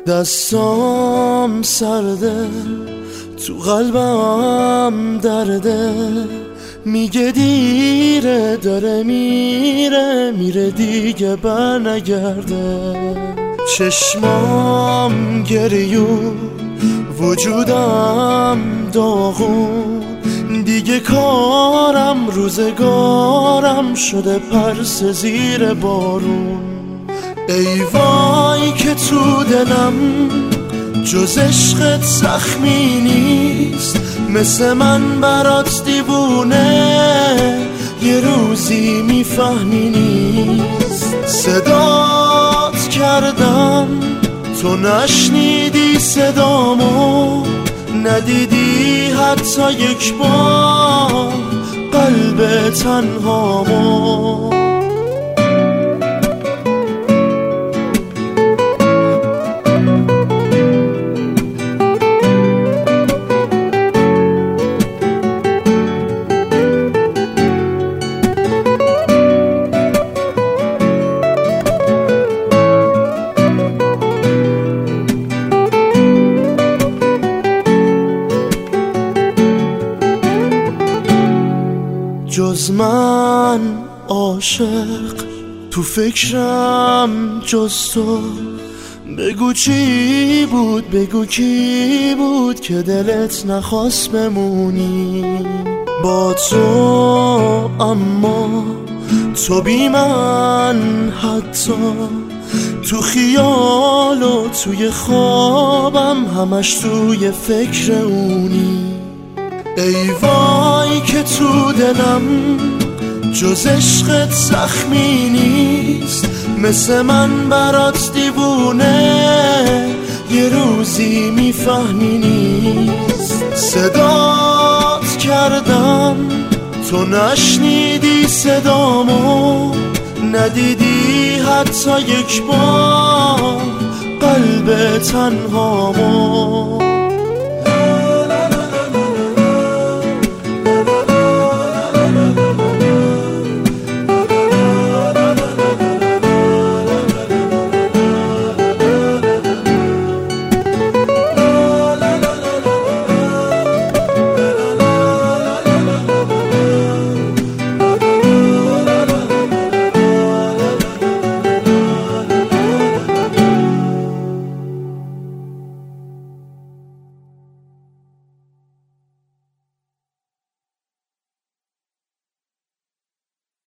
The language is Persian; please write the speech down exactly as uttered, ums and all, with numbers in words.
دستام سرده، تو قلبم درده، میگه دیره، داره میره میره دیگه بر نگرده. چشمام گریون، وجودم داغون، دیگه کارم روزگارم شده پرس زیر بارون. ای وای که تو دلم جز عشقت زخمی نیست، مثل من برات دیوونه یه روزی میفهمی نیست. صدات کردم تو نشنیدی صدامو، ندیدی حتی یک بار قلب تنهامو. جز من عاشق تو فکرم جز تو، بگو چی بود، بگو کی بود که دلت نخواست بمونی با تو. اما تو بی من حتی تو خیال و توی خوابم همش توی فکر اونی. ای وای که تو دلم جز عشقت زخمی نیست، مثل من برات دیوونه یه روزی میفهمی نیست. صدات کردم تو نشنیدی صدامو، ندیدی حتی یک بار قلب تنهامو.